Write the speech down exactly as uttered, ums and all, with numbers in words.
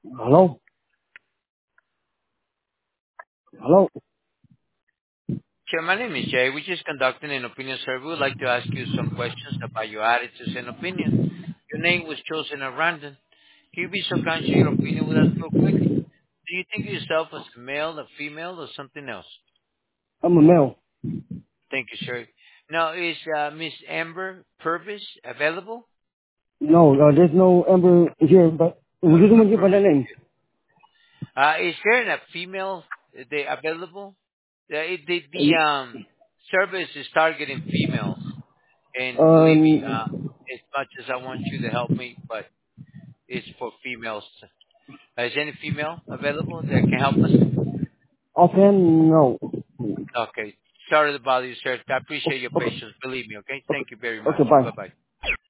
Hello? Hello? Sure, my name is Jay. We're just conducting an opinion survey. We'd like to ask you some questions about your attitudes and opinion. Your name was chosen at random. Can you be so kind to share your opinion with us real quick? Do you think of yourself as a male, a female, or something else? I'm a male. Thank you, sir. Now, is uh, Miss Amber Purvis available? No, uh, there's no Amber here, but No, we didn't no give her Purvis. that name. Uh, is there a female uh, they available? Uh, it, the the Um, um, service is targeting females. And believe me, uh, um, as much as I want you to help me, but it's for females. Uh, is any female available that can help us? offhand, no. Okay. Sorry to bother you, sir. I appreciate your Okay, patience. Believe me, okay? okay, Thank you very much. okay, bye. Bye-bye.